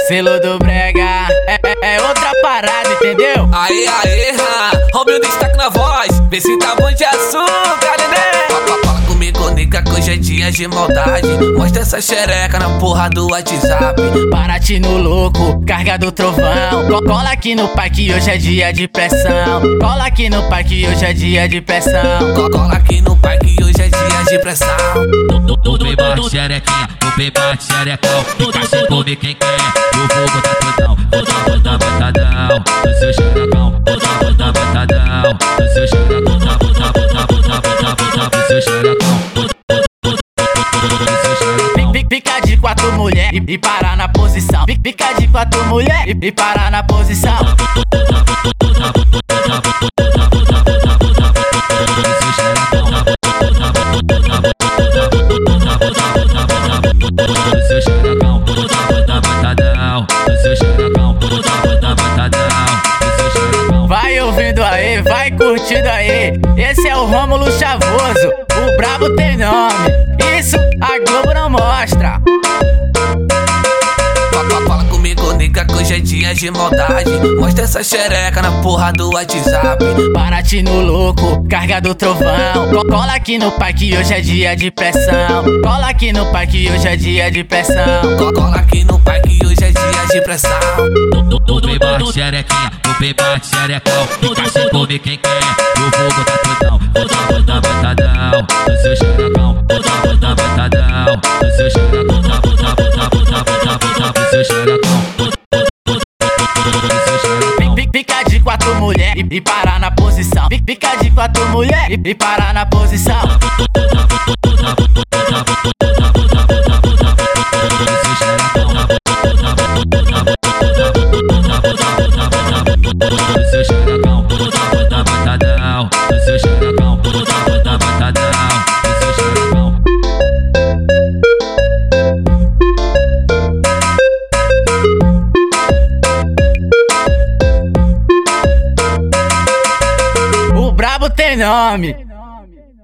Selo do Brega é outra parada, entendeu? Aê, Roubei o destaque na voz. Vê se tá bom de açúcar, neném. Fala comigo, nega, que hoje é dia de maldade. Mostra essa xereca na porra do WhatsApp. Paraty no louco, carga do trovão. Cola aqui no parque, hoje é dia de pressão. Cola aqui no parque, hoje é dia de pressão. Cola aqui no parque, hoje é dia de pressão. Tu vem bate xerequinha, tu vem bate xerecão. Fica sem comer quem quer, eu vou botar tudão. Bota batadão, no seu xerecão. Bota batadão, no seu xerecão. Bota no seu xerecão. Fica de quatro mulher e para na posição. Fica de quatro mulher e para na posição. Seu xerecão, bota batadão. Seu xerecão, bota batadão. Seu xerecão. Vai ouvindo aí, vai curtindo aí. Esse é o Rômulo Chavoso, o brabo tem nome. Isso a Globo não mostra. Fala comigo, nega, que hoje é dia de maldade. Mostra essa xereca na porra do WhatsApp. Paraty no louco, carga do trovão. Cola aqui no parque, hoje é dia de pressão. Cola aqui no parque, hoje é dia de pressão. Cola aqui no parque, hoje é dia de pressão. Tu vem bate xerequinha, tu vem bate xerecão. Fica sem comer quem quer, eu vou botar tudão. Bota batadão, no seu xerecão. Bota batadão, no seu xerecão. Bota seu xerecão. Fica de quatro mulher e para na posição. Fica de quatro mulher e para na posição. Seu xerecão, bota batadão. Seu xerecão, bota batadão. Seu xerecão. O brabo tem nome.